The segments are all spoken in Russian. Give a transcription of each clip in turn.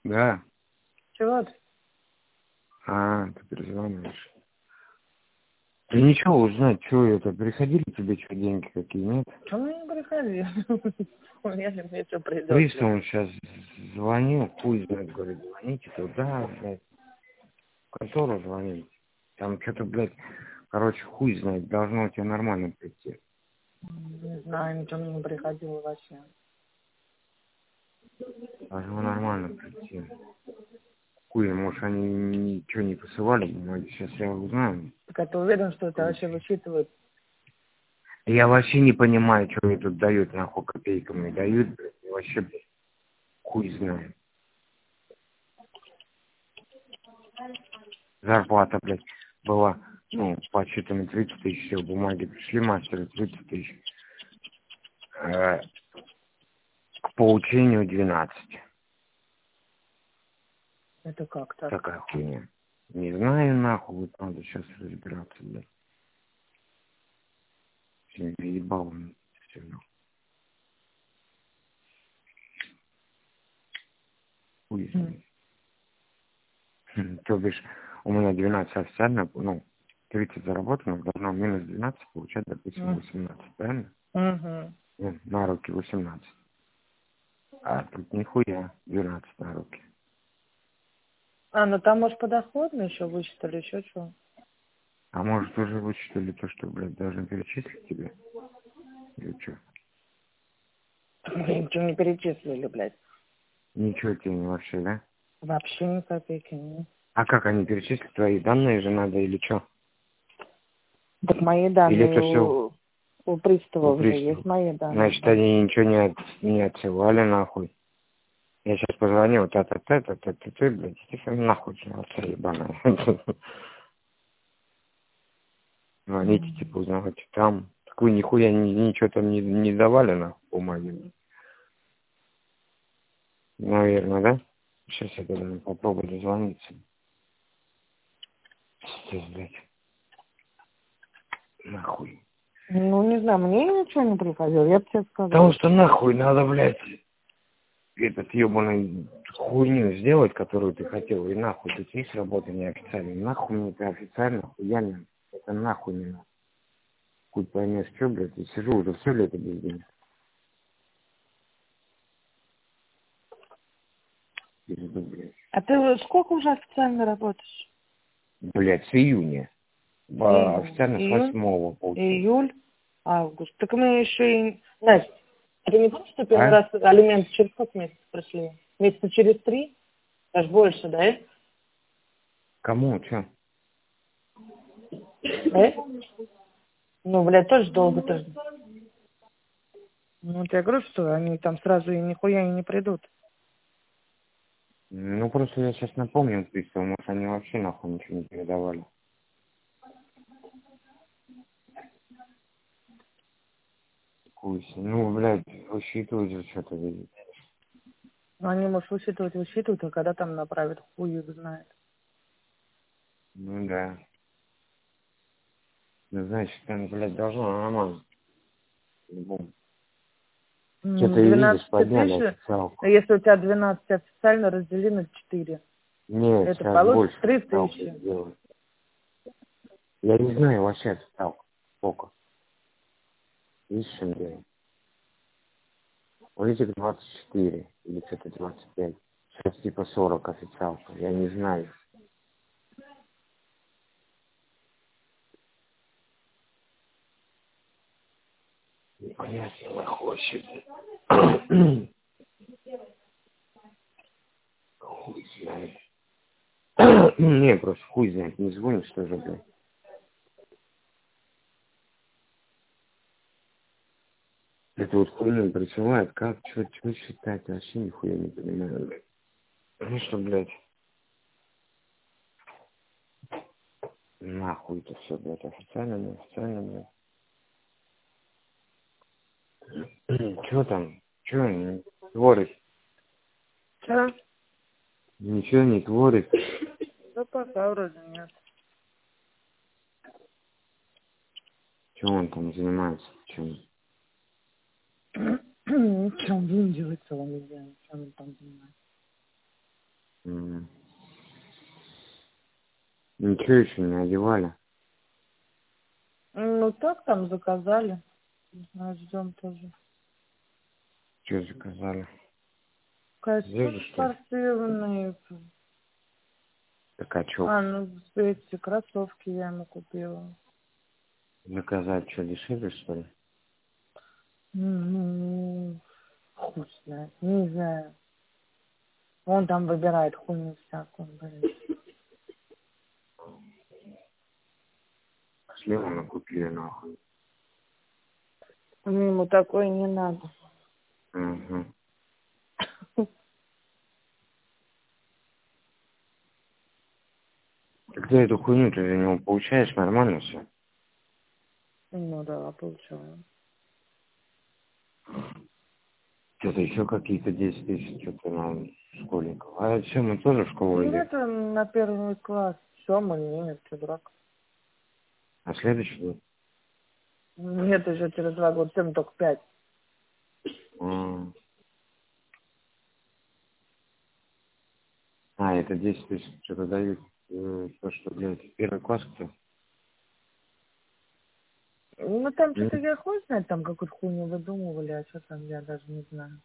Да. Чего ты? Ты перезваниваешь. Да ничего узнать, что это, приходили тебе что, деньги какие, нет? Ко мне не приходи. Если мне что придет. Пристав сейчас звонил, хуй знает, говорит, звоните туда, блядь, в контору звоните. Там что-то, блядь, короче, хуй знает, должно у тебя нормально прийти. Не знаю, ничего мне не приходило вообще. Должно нормально прийти. Хуй, может, они ничего не посылали бумаги, сейчас я узнаю. Так а ты уверен, что это вообще высчитывает? Я вообще не понимаю, что мне тут дают, нахуй, копейками дают, блядь, я вообще, блядь, хуй знаю. Зарплата, блядь, была, ну, по отчетам 30 тысяч, все, бумаги пришли, мастеры 30 тысяч. К поучению 12. Это как так? Такая хуйня. Не знаю, нахуй, вот надо сейчас разбираться, блядь. Все, заебал он, все, хуй знает. То бишь, у меня 12 официально, ну, 30 заработанных, должно минус 12 получать, допустим, 18, правильно? Угу. Ну, на руки 18. А тут нихуя 12 на руки. Ну там, может, подоходно еще высчитали, еще что? А может, уже вычислили то, что, блядь, должен перечислить тебе? Или что? Мне ничего не перечислили, блядь. Ничего тебе не вообще, да? Вообще ни копейки не. А как они перечислят? Твои данные же надо или что? Так мои Или данные это все у пристава у уже приставов? есть мои данные. Значит, Да. они ничего не отсылали, нахуй. Я сейчас позвонил, та-та-та, блядь, иди ко мне нахуй, отца ебаная. Звоните, типа, узнавайте там. Так вы нихуя ничего там не давали, нахуй, бумаги. Наверное, да? Сейчас я тогда попробую дозвониться. Сейчас, блядь, нахуй. Ну, не знаю, мне ничего не приходило, я бы тебе сказала. Потому что нахуй надо, блядь, этот ебаный хуйню сделать, которую ты хотел, и нахуй тут есть работа неофициальная. Нахуй мне это официально, хуями. Это нахуй не надо. Хуй поймешь, что, блядь, я сижу уже все лето без денег. Пизду, блядь. А ты сколько уже официально работаешь? Блядь, с июня. Официально с Июнь, 8-го получается. июль, август. Так мы еще и... Настя, ты не помнишь, что первый А? раз алименты через сколько месяцев прошли? Месяца через 3? Даже больше, да? Кому? Че? Да? Ну, блядь, тоже долго тоже. Ну, вот я говорю, что они там сразу и нихуя и не придут. Ну, просто я сейчас напомнил приставу, может, они вообще нахуй ничего не передавали. Хуй. Ну, блядь, высчитывать же что-то, видит. Ну, они, может, высчитывают, а когда там направят, хуй их знает. Ну, да. Ну, значит, там, блядь, должно нормально. По-любому. Что-то и видишь, 12 подняли тысяч, официалку. если у тебя 12 официально, раздели на 4. Нет, Это сейчас получится больше 3 официалку тысячи. сделают. Я не знаю вообще официалку. Сколько? Видишь, чем дело? У этих 24 или что-то 25. Сейчас типа 40 официалка. Я не знаю. Непонятно, нахуй вообще. Хуй знает. Не, просто хуй знает. Не звонит, что же, блядь. Это вот хуйню присылает, как, что считать, вообще нихуя не понимаю, блядь. Ну что, блядь, нахуй это все, блядь, официально, неофициально, блядь. Что там? Что он творит? Что? Ничего не творит. Да пока вроде нет. Чем он там занимается? Чем? Чем будем делать целыми днями? Чем он там занимается? М. Ничего еще не одевали. Ну так там заказали. Не знаю, ждем тоже. Что заказали? Костюм Одежду, что ли? спортивный. Так а что? Ну эти кроссовки я ему купила. Заказать что, дешевле, что ли? Ну, хуй знает, не знаю. Он там выбирает хуйню всякую, блин. Слева купили нахуй. Ему такое не надо. Угу. Так ты эту хуйню ты за него получаешь нормально все? Ну да, получаю. Что-то еще какие-то 10 тысяч, что-то на школьников. А все, мы тоже в школу Ну идем. это на первый класс. Все, мы нет, ты дурак. А следующий год? Нет, еще через 2 года, всем только 5. Это 10 тысяч что-то дают. То, что, блядь, первый класс кто? Ну там М, что-то я хуй знает, там какую-то хуйню выдумывали, а что там, я даже не знаю.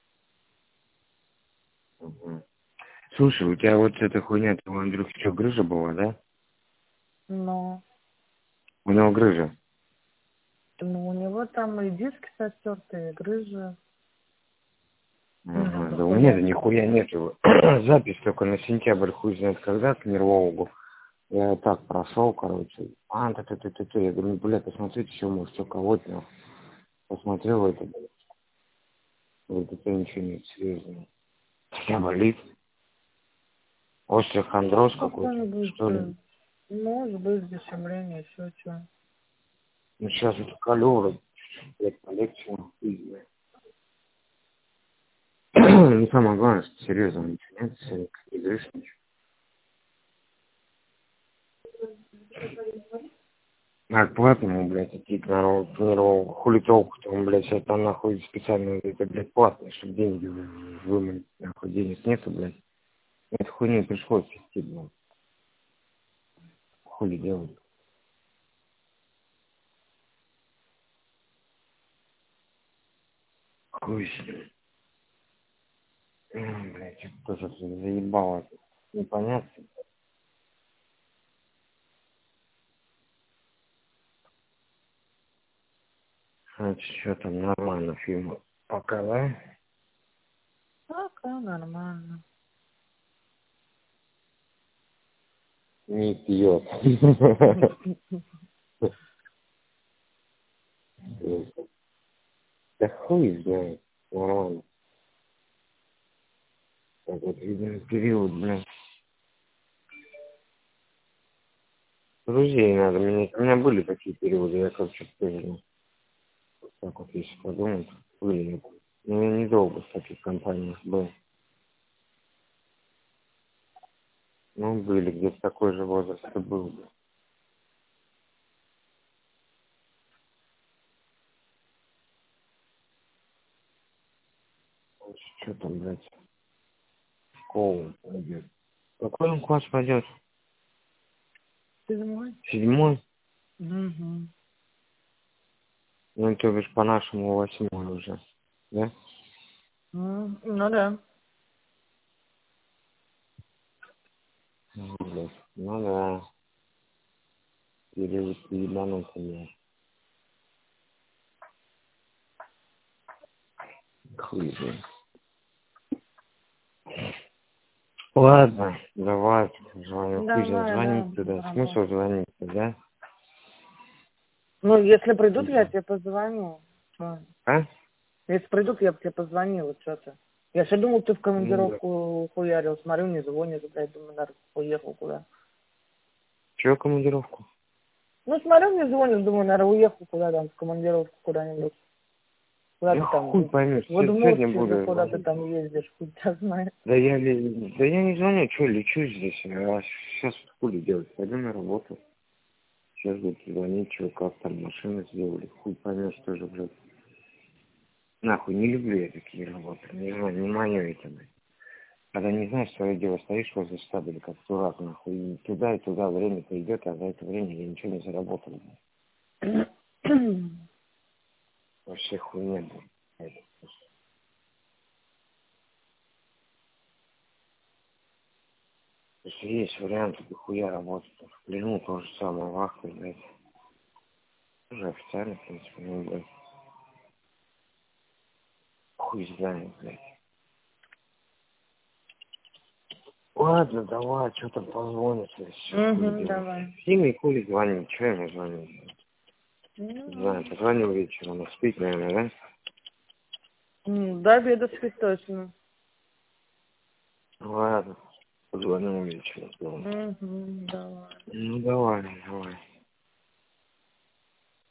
мгм. Слушай, у тебя вот эта хуйня, у Андрюхи что, грыжа была, да? Но, У него грыжа. ну у него там и диски состертые, и грыжа. Ну, там Ага, да у меня-то дохуя. нихуя нету. Запись только на сентябрь, хуй знает когда, к нервологу. Я вот так прошел, короче. Я говорю, ну, блядь, посмотрите, все, может, что кого-то, нахуй. Посмотрел это, блядь. Вот это ничего нет, серьезно. Вся болит. Остеохондроз какой-то, Какой-нибудь, что ли. может быть, зашемление, еще что. Ну, сейчас это колю, вроде, блядь, полегче, хуй знает. Ну, самое главное, что серьезно ничего нет, серьезно, не говоришь ничего. А к платному, блядь, идти к нерву, хули толку-то, он, блядь, сейчас там, нахуй, специально, это, блядь, платно, чтобы деньги выманить, нахуй, денег нету, блядь. Это хуйню пришлось идти, блядь. Хули делать. Хуй себе. Блядь, что тоже заебало. Непонятно. Значит, что там нормально фильм. Пока, да? Пока нормально. Не пьет. Да хуй знает. Нормально. Так вот, видимо, период, блядь. Друзей надо менять. У меня были такие периоды, я как-то тоже, так вот, если подумать, были. Но я недолго в таких компаниях был. Ну, были, где-то такой же возраст и был. Что там, блядь, школу пойдет. Какой он класс пойдет? Ты домой? 7-й? Угу. Ну, то бишь, по-нашему 8-й уже. Да? Ну да. Ну, блядь. Ну да. Период ебанутый, блядь. Хуй знает. Ладно, давай, звоню. Хуй знает, Давай, да, звонить туда. работай. Смысл звонить да? Ну, если придут, я Типа. тебе позвоню. Что? А? Если придут, я бы тебе позвонила, что ты. Я все думал, ты в Ну, да. командировку хуярил. Смотрю, не звонишь, блядь, думаю, наверное, уехал куда. Чего командировку? Ну, смотрю, не звонишь, думаю, наверное, уехал куда там, в командировку куда-нибудь. Куда Я ты там, хуй поймешь. в Сегодня Удмуртию или буду куда ты звонить. там ездишь, хуй тебя знает. Да я не звоню, что, лечу здесь. А сейчас хули делать? Пойду на работу. Сейчас буду звонить, что, как там машины сделали. Хуй поймешь тоже, блядь. Нахуй, не люблю я такие работы. Не знаю, не мое это, блядь. Когда не знаешь свое дело, стоишь возле штаба, как дурак, нахуй, и туда, время-то идет, а за это время я ничего не заработал. Вообще хуйня, блядь. Если есть варианты, дохуя работать, в плену то же самое, вахта, блядь. Тоже официально, в принципе, ну, блядь. Хуй знает, блядь. Ладно, давай, что там позвонишь, Угу, давай. Диме и Коле звонить, что ему звонить? Не знаю, позвонил вечером, он спит, наверное, да? До обеда спит точно. Ладно, позвонил вечером. Угу, давай. Ну, давай.